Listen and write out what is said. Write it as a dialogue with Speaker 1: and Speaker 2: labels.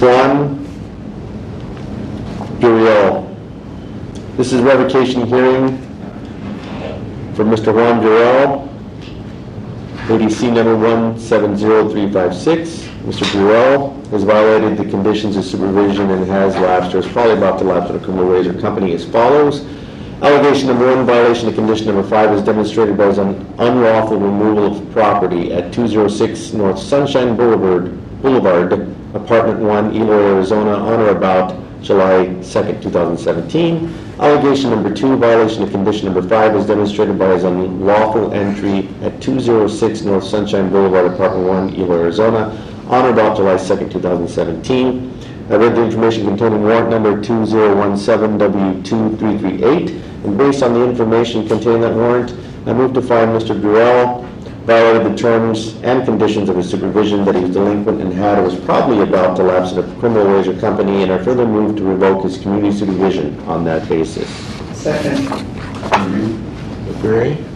Speaker 1: Juan Gurriel. This is revocation hearing for Mr. Juan Gurriel, ADC number 170356. Mr. Gurriel has violated the conditions of supervision and has lapsed or is probably about to lapse on a criminal razor company as follows. Allegation number 1, violation of condition number 5 is demonstrated by his unlawful removal of property at 206 North Sunshine Boulevard, Apartment 1, Eloy, Arizona, on or about July 2nd, 2017. Allegation number 2, violation of condition number 5 is demonstrated by his unlawful entry at 206 North Sunshine Boulevard, Apartment 1, Eloy, Arizona, on or about July 2nd, 2017. I read the information containing warrant number 2017W2338, and based on the information contained in that warrant, I move to find Mr. Gurriel violated the terms and conditions of his supervision, that he was delinquent and had or was probably about to lapse at a criminal razor company, and I further move to revoke his community supervision on that basis.
Speaker 2: Second.
Speaker 3: Agree?